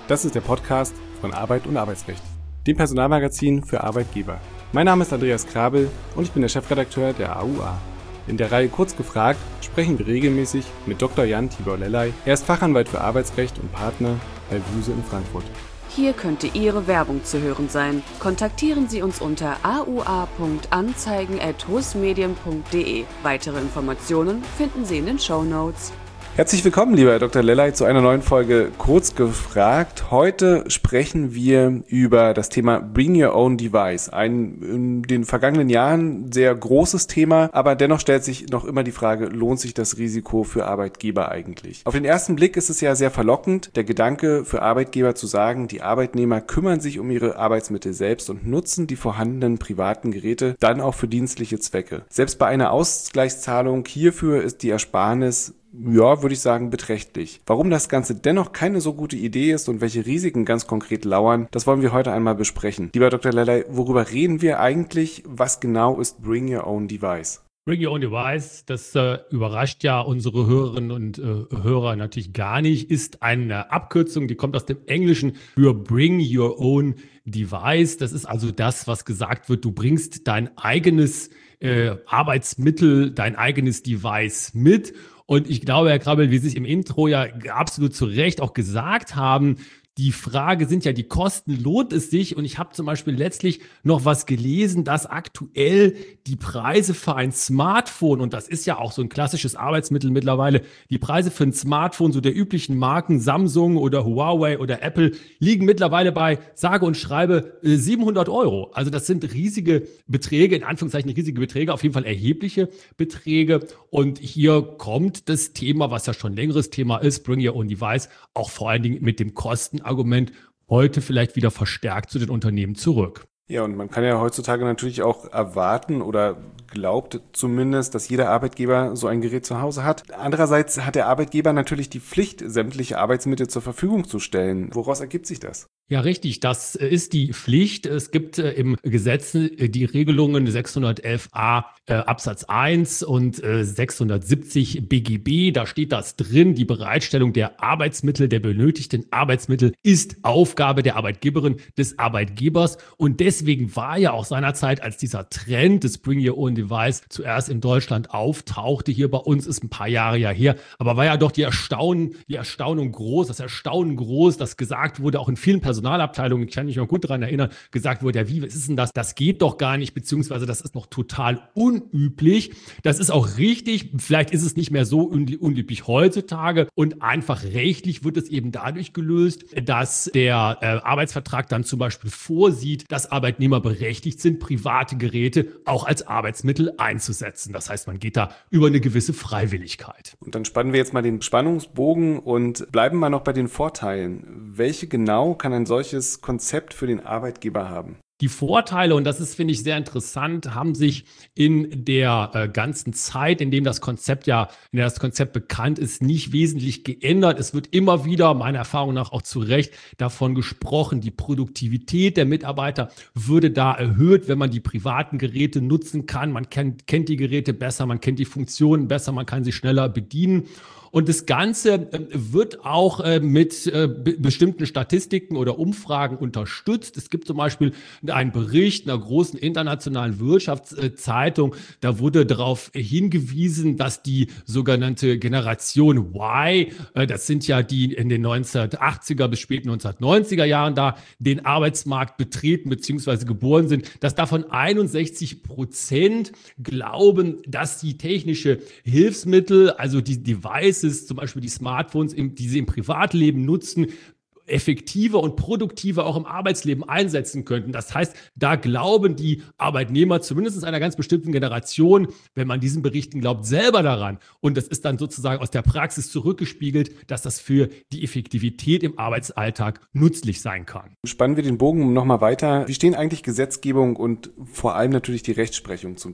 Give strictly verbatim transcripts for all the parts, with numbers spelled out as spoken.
Das ist der Podcast von Arbeit und Arbeitsrecht, dem Personalmagazin für Arbeitgeber. Mein Name ist Andreas Krabel und ich bin der Chefredakteur der A U A. In der Reihe Kurz gefragt sprechen wir regelmäßig mit Doktor Jan Tibor Lellay. Er ist Fachanwalt für Arbeitsrecht und Partner bei Wuse in Frankfurt. Hier könnte Ihre Werbung zu hören sein. Kontaktieren Sie uns unter a u a punkt anzeigen at husmedien punkt de. Weitere Informationen finden Sie in den Shownotes. Herzlich willkommen, lieber Herr Doktor Lellay, zu einer neuen Folge Kurz gefragt. Heute sprechen wir über das Thema Bring Your Own Device. Ein in den vergangenen Jahren sehr großes Thema, aber dennoch stellt sich noch immer die Frage, lohnt sich das Risiko für Arbeitgeber eigentlich? Auf den ersten Blick ist es ja sehr verlockend, der Gedanke für Arbeitgeber zu sagen, die Arbeitnehmer kümmern sich um ihre Arbeitsmittel selbst und nutzen die vorhandenen privaten Geräte dann auch für dienstliche Zwecke. Selbst bei einer Ausgleichszahlung hierfür ist die Ersparnis, ja, würde ich sagen, beträchtlich. Warum das Ganze dennoch keine so gute Idee ist und welche Risiken ganz konkret lauern, das wollen wir heute einmal besprechen. Lieber Doktor Lellay, worüber reden wir eigentlich? Was genau ist Bring Your Own Device? Bring Your Own Device, das äh, überrascht ja unsere Hörerinnen und äh, Hörer natürlich gar nicht, ist eine Abkürzung, die kommt aus dem Englischen für Bring Your Own Device. Das ist also das, was gesagt wird, du bringst dein eigenes äh, Arbeitsmittel, dein eigenes Device mit. Und ich glaube, Herr Krabel, wie Sie es im Intro ja absolut zu Recht auch gesagt haben, die Frage sind ja die Kosten, lohnt es sich? Und ich habe zum Beispiel letztlich noch was gelesen, dass aktuell die Preise für ein Smartphone, und das ist ja auch so ein klassisches Arbeitsmittel mittlerweile, die Preise für ein Smartphone so der üblichen Marken Samsung oder Huawei oder Apple liegen mittlerweile bei, sage und schreibe, siebenhundert Euro. Also das sind riesige Beträge, in Anführungszeichen riesige Beträge, auf jeden Fall erhebliche Beträge. Und hier kommt das Thema, was ja schon ein längeres Thema ist, Bring Your Own Device, auch vor allen Dingen mit dem Kosten Argument heute vielleicht wieder verstärkt zu den Unternehmen zurück. Ja, und man kann ja heutzutage natürlich auch erwarten oder glaubt zumindest, dass jeder Arbeitgeber so ein Gerät zu Hause hat. Andererseits hat der Arbeitgeber natürlich die Pflicht, sämtliche Arbeitsmittel zur Verfügung zu stellen. Woraus ergibt sich das? Ja, richtig. Das ist die Pflicht. Es gibt äh, im Gesetz äh, die Regelungen sechshundertelf a äh, Absatz eins und äh, sechshundertsiebzig B G B. Da steht das drin. Die Bereitstellung der Arbeitsmittel, der benötigten Arbeitsmittel ist Aufgabe der Arbeitgeberin, des Arbeitgebers. Und deswegen war ja auch seinerzeit, als dieser Trend des Bring Your Own Device zuerst in Deutschland auftauchte, hier bei uns ist ein paar Jahre ja her, aber war ja doch die Erstaunen, die Erstaunung groß, das Erstaunen groß, dass gesagt wurde, auch in vielen Personalabteilungen, ich kann mich noch gut daran erinnern, gesagt wurde, ja, wie, was ist denn das? Das geht doch gar nicht, beziehungsweise das ist noch total unüblich. Das ist auch richtig, vielleicht ist es nicht mehr so unüblich heutzutage und einfach rechtlich wird es eben dadurch gelöst, dass der äh, Arbeitsvertrag dann zum Beispiel vorsieht, dass Arbeitnehmer berechtigt sind, private Geräte auch als Arbeitsmittel einzusetzen. Das heißt, man geht da über eine gewisse Freiwilligkeit. Und dann spannen wir jetzt mal den Spannungsbogen und bleiben mal noch bei den Vorteilen. Welche genau kann ein solches Konzept für den Arbeitgeber haben? Die Vorteile, und das ist, finde ich, sehr interessant, haben sich in der äh, ganzen Zeit, in dem das Konzept ja, in der das Konzept bekannt ist, nicht wesentlich geändert. Es wird immer wieder, meiner Erfahrung nach auch zu Recht, davon gesprochen, die Produktivität der Mitarbeiter würde da erhöht, wenn man die privaten Geräte nutzen kann. Man kennt, kennt die Geräte besser, man kennt die Funktionen besser, man kann sie schneller bedienen. Und das Ganze wird auch mit bestimmten Statistiken oder Umfragen unterstützt. Es gibt zum Beispiel einen Bericht einer großen internationalen Wirtschaftszeitung. Da wurde darauf hingewiesen, dass die sogenannte Generation Y, das sind ja die in den neunzehnhundertachtziger bis späten neunzehnhundertneunziger Jahren da den Arbeitsmarkt betreten bzw. geboren sind, dass davon einundsechzig Prozent glauben, dass die technische Hilfsmittel, also die Devices, zum Beispiel die Smartphones, die sie im Privatleben nutzen, effektiver und produktiver auch im Arbeitsleben einsetzen könnten. Das heißt, da glauben die Arbeitnehmer, zumindest einer ganz bestimmten Generation, wenn man diesen Berichten glaubt, selber daran. Und das ist dann sozusagen aus der Praxis zurückgespiegelt, dass das für die Effektivität im Arbeitsalltag nützlich sein kann. Spannen wir den Bogen nochmal weiter. Wie stehen eigentlich Gesetzgebung und vor allem natürlich die Rechtsprechung zum Thema?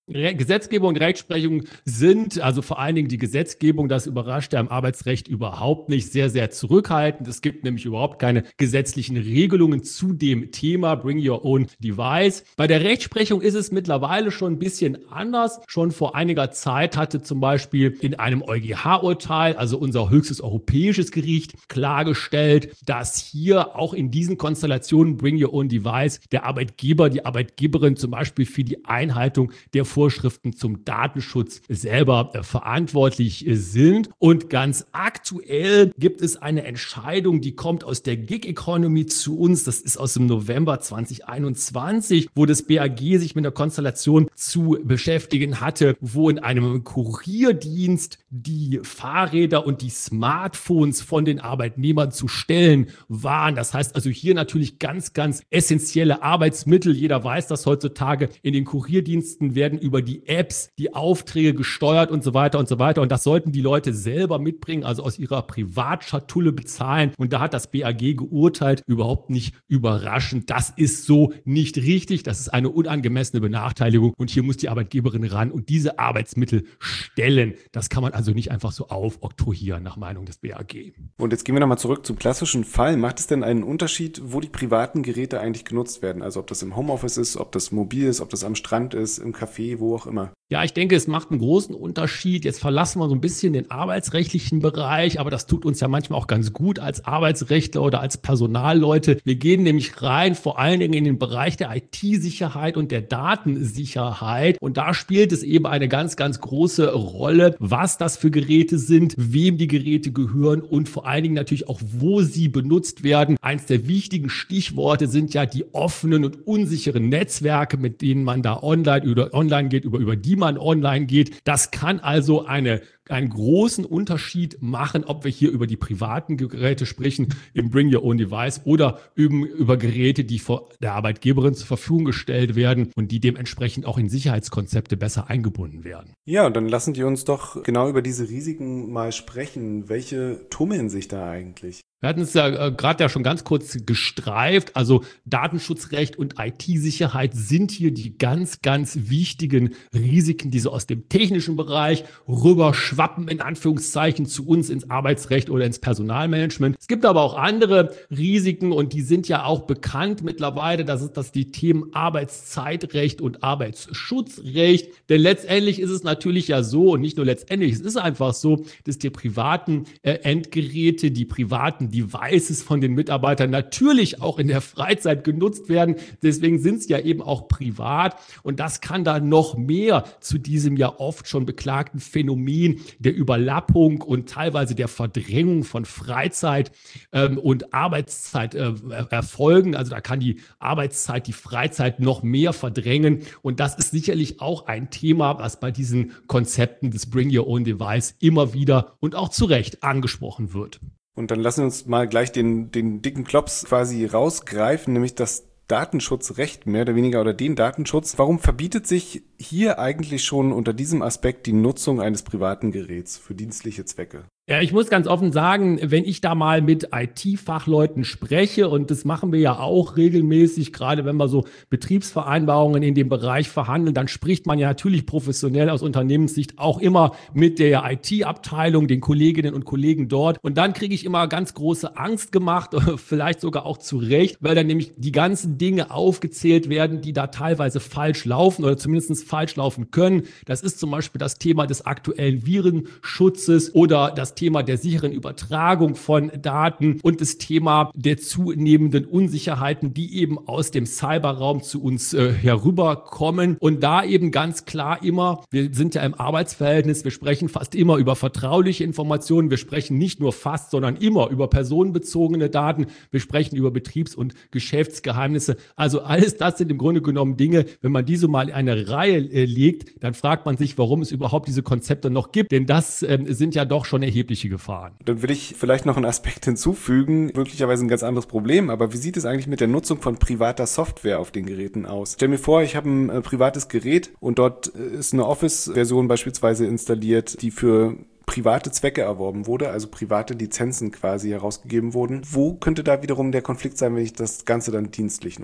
Re- Gesetzgebung und Rechtsprechung sind, also vor allen Dingen die Gesetzgebung, das überrascht ja im Arbeitsrecht überhaupt nicht, sehr, sehr zurückhaltend. Es gibt nämlich überhaupt keine gesetzlichen Regelungen zu dem Thema Bring Your Own Device. Bei der Rechtsprechung ist es mittlerweile schon ein bisschen anders. Schon vor einiger Zeit hatte zum Beispiel in einem EuGH-Urteil, also unser höchstes europäisches Gericht, klargestellt, dass hier auch in diesen Konstellationen Bring Your Own Device der Arbeitgeber, die Arbeitgeberin zum Beispiel für die Einhaltung der Vorschriften zum Datenschutz selber äh, verantwortlich äh, sind. Und ganz aktuell gibt es eine Entscheidung, die kommt aus der Gig Economy zu uns. Das ist aus dem November zwanzig einundzwanzig, wo das B A G sich mit einer Konstellation zu beschäftigen hatte, wo in einem Kurierdienst die Fahrräder und die Smartphones von den Arbeitnehmern zu stellen waren. Das heißt also hier natürlich ganz, ganz essentielle Arbeitsmittel. Jeder weiß das heutzutage. In den Kurierdiensten werden über die Apps die Aufträge gesteuert und so weiter und so weiter. Und das sollten die Leute selber mitbringen, also aus ihrer Privatschatulle bezahlen. Und da hat das B A G geurteilt, überhaupt nicht überraschend. Das ist so nicht richtig. Das ist eine unangemessene Benachteiligung. Und hier muss die Arbeitgeberin ran und diese Arbeitsmittel stellen. Das kann man also nicht einfach so aufoktroyieren, nach Meinung des B A G. Und jetzt gehen wir nochmal zurück zum klassischen Fall. Macht es denn einen Unterschied, wo die privaten Geräte eigentlich genutzt werden? Also ob das im Homeoffice ist, ob das mobil ist, ob das am Strand ist, im Café, wo auch immer. Ja, ich denke, es macht einen großen Unterschied. Jetzt verlassen wir so ein bisschen den arbeitsrechtlichen Bereich, aber das tut uns ja manchmal auch ganz gut als Arbeitsrechtler oder als Personalleute. Wir gehen nämlich rein, vor allen Dingen in den Bereich der I T-Sicherheit und der Datensicherheit. Und da spielt es eben eine ganz, ganz große Rolle, was das für Geräte sind, wem die Geräte gehören und vor allen Dingen natürlich auch, wo sie benutzt werden. Eins der wichtigen Stichworte sind ja die offenen und unsicheren Netzwerke, mit denen man da online oder online geht, über, über die man online geht. Das kann also eine einen großen Unterschied machen, ob wir hier über die privaten Geräte sprechen, im Bring Your Own Device oder über, über Geräte, die vor der Arbeitgeberin zur Verfügung gestellt werden und die dementsprechend auch in Sicherheitskonzepte besser eingebunden werden. Ja, und dann lassen die uns doch genau über diese Risiken mal sprechen. Welche tummeln sich da eigentlich? Wir hatten es ja äh, gerade ja schon ganz kurz gestreift. Also Datenschutzrecht und I T-Sicherheit sind hier die ganz, ganz wichtigen Risiken, die so aus dem technischen Bereich rüber schwappen, in Anführungszeichen, zu uns ins Arbeitsrecht oder ins Personalmanagement. Es gibt aber auch andere Risiken und die sind ja auch bekannt mittlerweile. Das ist das die Themen Arbeitszeitrecht und Arbeitsschutzrecht. Denn letztendlich ist es natürlich ja so, und nicht nur letztendlich, es ist einfach so, dass die privaten äh, Endgeräte, die privaten Devices von den Mitarbeitern natürlich auch in der Freizeit genutzt werden. Deswegen sind es ja eben auch privat. Und das kann dann noch mehr zu diesem ja oft schon beklagten Phänomen der Überlappung und teilweise der Verdrängung von Freizeit ähm, und Arbeitszeit äh, erfolgen. Also da kann die Arbeitszeit, die Freizeit noch mehr verdrängen. Und das ist sicherlich auch ein Thema, was bei diesen Konzepten des Bring Your Own Device immer wieder und auch zu Recht angesprochen wird. Und dann lassen wir uns mal gleich den, den dicken Klops quasi rausgreifen, nämlich das Datenschutzrecht mehr oder weniger oder den Datenschutz. Warum verbietet sich hier eigentlich schon unter diesem Aspekt die Nutzung eines privaten Geräts für dienstliche Zwecke? Ja, ich muss ganz offen sagen, wenn ich da mal mit I T-Fachleuten spreche, und das machen wir ja auch regelmäßig, gerade wenn wir so Betriebsvereinbarungen in dem Bereich verhandeln, dann spricht man ja natürlich professionell aus Unternehmenssicht auch immer mit der I T-Abteilung, den Kolleginnen und Kollegen dort. Und dann kriege ich immer ganz große Angst gemacht, vielleicht sogar auch zu Recht, weil dann nämlich die ganzen Dinge aufgezählt werden, die da teilweise falsch laufen oder zumindest falsch laufen können. Das ist zum Beispiel das Thema des aktuellen Virenschutzes oder das Thema der sicheren Übertragung von Daten und das Thema der zunehmenden Unsicherheiten, die eben aus dem Cyberraum zu uns äh, herüberkommen. Und da eben ganz klar immer, wir sind ja im Arbeitsverhältnis, wir sprechen fast immer über vertrauliche Informationen, wir sprechen nicht nur fast, sondern immer über personenbezogene Daten, wir sprechen über Betriebs- und Geschäftsgeheimnisse. Also alles das sind im Grunde genommen Dinge, wenn man diese mal in eine Reihe äh, legt, dann fragt man sich, warum es überhaupt diese Konzepte noch gibt, denn das äh, sind ja doch schon erhebliche Gefahren. Dann will ich vielleicht noch einen Aspekt hinzufügen, möglicherweise ein ganz anderes Problem, aber wie sieht es eigentlich mit der Nutzung von privater Software auf den Geräten aus? Stell mir vor, ich habe ein äh, privates Gerät und dort ist eine Office-Version beispielsweise installiert, die für private Zwecke erworben wurde, also private Lizenzen quasi herausgegeben wurden. Wo könnte da wiederum der Konflikt sein, wenn ich das Ganze dann dienstlich nutze?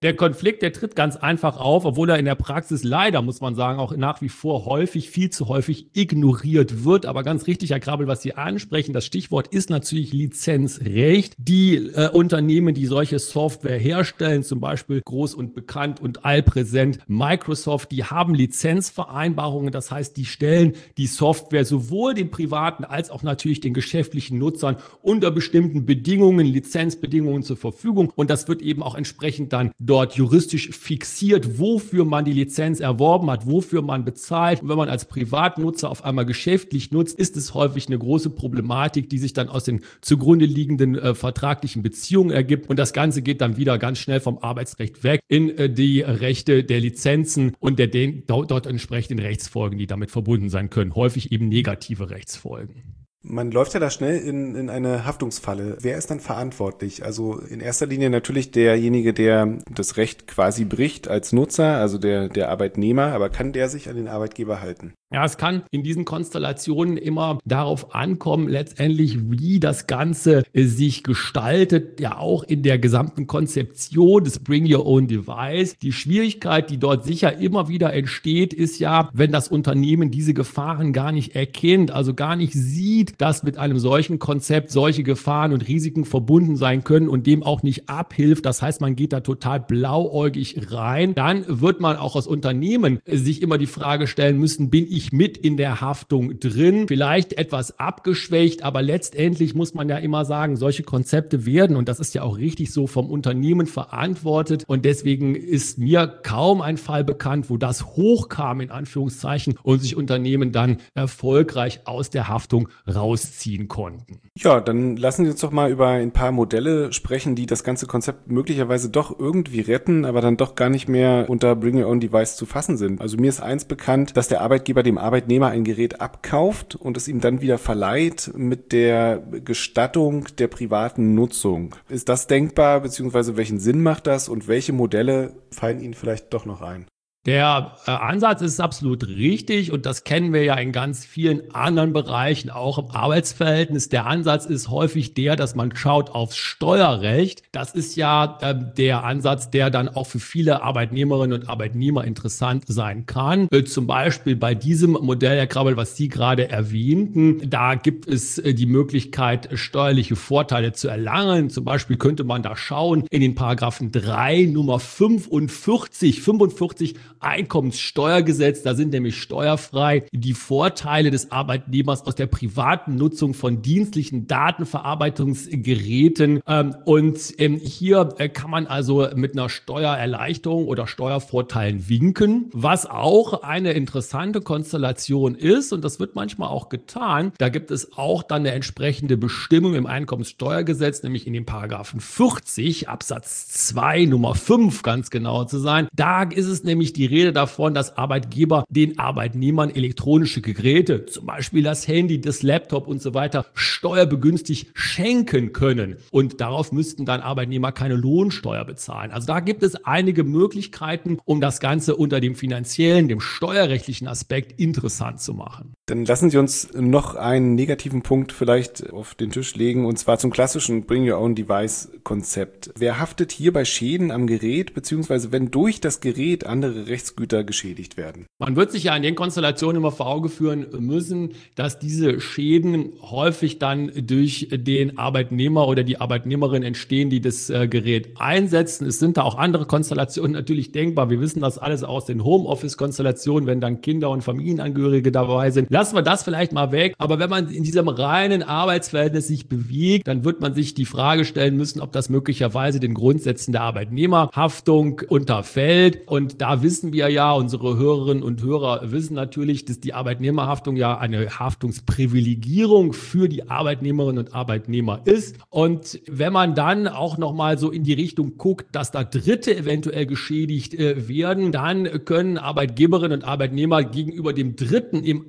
Der Konflikt, der tritt ganz einfach auf, obwohl er in der Praxis leider, muss man sagen, auch nach wie vor häufig, viel zu häufig ignoriert wird. Aber ganz richtig, Herr Krabbel, was Sie ansprechen, das Stichwort ist natürlich Lizenzrecht. Die äh, Unternehmen, die solche Software herstellen, zum Beispiel groß und bekannt und allpräsent Microsoft, die haben Lizenzvereinbarungen. Das heißt, die stellen die Software sowohl den privaten als auch natürlich den geschäftlichen Nutzern unter bestimmten Bedingungen, Lizenzbedingungen zur Verfügung. Und das wird eben auch entsprechend dann dort juristisch fixiert, wofür man die Lizenz erworben hat, wofür man bezahlt. Und wenn man als Privatnutzer auf einmal geschäftlich nutzt, ist es häufig eine große Problematik, die sich dann aus den zugrunde liegenden äh, vertraglichen Beziehungen ergibt. Und das Ganze geht dann wieder ganz schnell vom Arbeitsrecht weg in äh, die Rechte der Lizenzen und der den, dort, dort entsprechenden Rechtsfolgen, die damit verbunden sein können. Häufig eben negative Rechtsfolgen. Man läuft ja da schnell in, in eine Haftungsfalle. Wer ist dann verantwortlich? Also in erster Linie natürlich derjenige, der das Recht quasi bricht als Nutzer, also der, der Arbeitnehmer, aber kann der sich an den Arbeitgeber halten? Ja, es kann in diesen Konstellationen immer darauf ankommen, letztendlich, wie das Ganze sich gestaltet, ja auch in der gesamten Konzeption des Bring Your Own Device. Die Schwierigkeit, die dort sicher immer wieder entsteht, ist ja, wenn das Unternehmen diese Gefahren gar nicht erkennt, also gar nicht sieht, dass mit einem solchen Konzept solche Gefahren und Risiken verbunden sein können und dem auch nicht abhilft. Das heißt, man geht da total blauäugig rein. Dann wird man auch als Unternehmen sich immer die Frage stellen müssen, bin ich mit in der Haftung drin, vielleicht etwas abgeschwächt, aber letztendlich muss man ja immer sagen, solche Konzepte werden, und das ist ja auch richtig so, vom Unternehmen verantwortet, und deswegen ist mir kaum ein Fall bekannt, wo das hochkam, in Anführungszeichen, und sich Unternehmen dann erfolgreich aus der Haftung rausziehen konnten. Ja, dann lassen Sie uns doch mal über ein paar Modelle sprechen, die das ganze Konzept möglicherweise doch irgendwie retten, aber dann doch gar nicht mehr unter Bring Your Own Device zu fassen sind. Also mir ist eins bekannt, dass der Arbeitgeber dem Arbeitnehmer ein Gerät abkauft und es ihm dann wieder verleiht mit der Gestattung der privaten Nutzung. Ist das denkbar, beziehungsweise welchen Sinn macht das und welche Modelle fallen Ihnen vielleicht doch noch ein? Der äh, Ansatz ist absolut richtig, und das kennen wir ja in ganz vielen anderen Bereichen, auch im Arbeitsverhältnis. Der Ansatz ist häufig der, dass man schaut aufs Steuerrecht. Das ist ja äh, der Ansatz, der dann auch für viele Arbeitnehmerinnen und Arbeitnehmer interessant sein kann. Äh, zum Beispiel bei diesem Modell, Herr Krabbel, was Sie gerade erwähnten, da gibt es äh, die Möglichkeit, steuerliche Vorteile zu erlangen. Zum Beispiel könnte man da schauen in den Paragraphen drei Nummer fünfundvierzig, fünfundvierzig Einkommenssteuergesetz, da sind nämlich steuerfrei die Vorteile des Arbeitnehmers aus der privaten Nutzung von dienstlichen Datenverarbeitungsgeräten. Ähm, und ähm, hier äh, kann man also mit einer Steuererleichterung oder Steuervorteilen winken, was auch eine interessante Konstellation ist, und das wird manchmal auch getan. Da gibt es auch dann eine entsprechende Bestimmung im Einkommenssteuergesetz, nämlich in den Paragraphen vierzig Absatz zwei Nummer fünf ganz genau zu sein. Da ist es nämlich die Rede davon, dass Arbeitgeber den Arbeitnehmern elektronische Geräte, zum Beispiel das Handy, das Laptop und so weiter, steuerbegünstigt schenken können. Und darauf müssten dann Arbeitnehmer keine Lohnsteuer bezahlen. Also da gibt es einige Möglichkeiten, um das Ganze unter dem finanziellen, dem steuerrechtlichen Aspekt interessant zu machen. Dann lassen Sie uns noch einen negativen Punkt vielleicht auf den Tisch legen, und zwar zum klassischen Bring Your Own Device Konzept. Wer haftet hier bei Schäden am Gerät, beziehungsweise wenn durch das Gerät andere Rechtsgüter geschädigt werden? Man wird sich ja in den Konstellationen immer vor Augen führen müssen, dass diese Schäden häufig dann durch den Arbeitnehmer oder die Arbeitnehmerin entstehen, die das äh, Gerät einsetzen. Es sind da auch andere Konstellationen natürlich denkbar. Wir wissen das alles aus den Homeoffice-Konstellationen, wenn dann Kinder und Familienangehörige dabei sind. Lassen wir das vielleicht mal weg. Aber wenn man in diesem reinen Arbeitsverhältnis sich bewegt, dann wird man sich die Frage stellen müssen, ob das möglicherweise den Grundsätzen der Arbeitnehmerhaftung unterfällt. Und da wissen wir ja, unsere Hörerinnen und Hörer wissen natürlich, dass die Arbeitnehmerhaftung ja eine Haftungsprivilegierung für die Arbeitnehmerinnen und Arbeitnehmer ist. Und wenn man dann auch nochmal so in die Richtung guckt, dass da Dritte eventuell geschädigt äh, werden, dann können Arbeitgeberinnen und Arbeitnehmer gegenüber dem Dritten im Ausland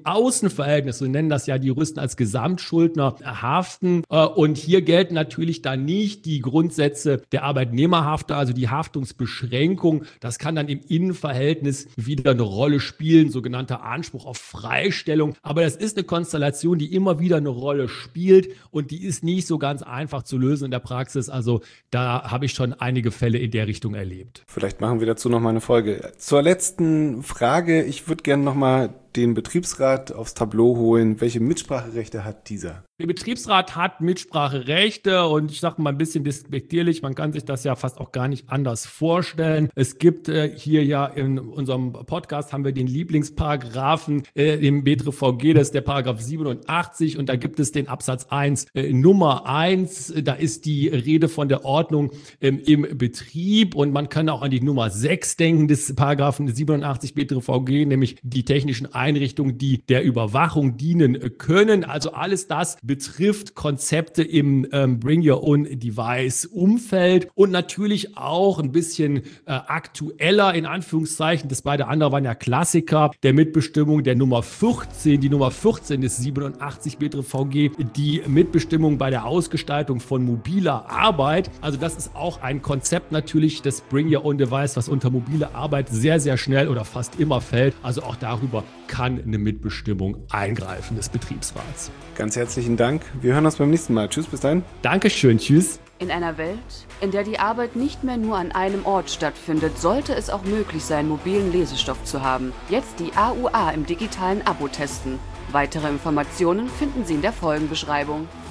Nutzenverhältnis, so nennen das ja die Juristen, als Gesamtschuldner haften. Und hier gelten natürlich dann nicht die Grundsätze der Arbeitnehmerhaftung, also die Haftungsbeschränkung. Das kann dann im Innenverhältnis wieder eine Rolle spielen, sogenannter Anspruch auf Freistellung. Aber das ist eine Konstellation, die immer wieder eine Rolle spielt und die ist nicht so ganz einfach zu lösen in der Praxis. Also da habe ich schon einige Fälle in der Richtung erlebt. Vielleicht machen wir dazu noch mal eine Folge. Zur letzten Frage. Ich würde gerne noch mal den Betriebsrat aufs Tableau holen. Welche Mitspracherechte hat dieser? Der Betriebsrat hat Mitspracherechte und ich sage mal ein bisschen despektierlich, man kann sich das ja fast auch gar nicht anders vorstellen. Es gibt äh, hier ja in unserem Podcast haben wir den Lieblingsparagraphen äh, im B T R V G, das ist der Paragraph siebenundachtzig und da gibt es den Absatz eins äh, Nummer eins, da ist die Rede von der Ordnung ähm, im Betrieb und man kann auch an die Nummer sechs denken des Paragraphen siebenundachtzig B T R V G, nämlich die technischen Einrichtungen, die der Überwachung dienen können. Also alles das betrifft Konzepte im ähm, Bring Your Own Device Umfeld und natürlich auch ein bisschen äh, aktueller in Anführungszeichen. Das beide andere waren ja Klassiker der Mitbestimmung der Nummer vierzehn. Die Nummer vierzehn des siebenundachtzig B T R V G, die Mitbestimmung bei der Ausgestaltung von mobiler Arbeit. Also das ist auch ein Konzept natürlich des Bring Your Own Device, was unter mobile Arbeit sehr, sehr schnell oder fast immer fällt. Also auch darüber kann eine Mitbestimmung eingreifen des Betriebsrats. Ganz herzlichen Dank. Wir hören uns beim nächsten Mal. Tschüss, bis dahin. Dankeschön, tschüss. In einer Welt, in der die Arbeit nicht mehr nur an einem Ort stattfindet, sollte es auch möglich sein, mobilen Lesestoff zu haben. Jetzt die A U A im digitalen Abo testen. Weitere Informationen finden Sie in der Folgenbeschreibung.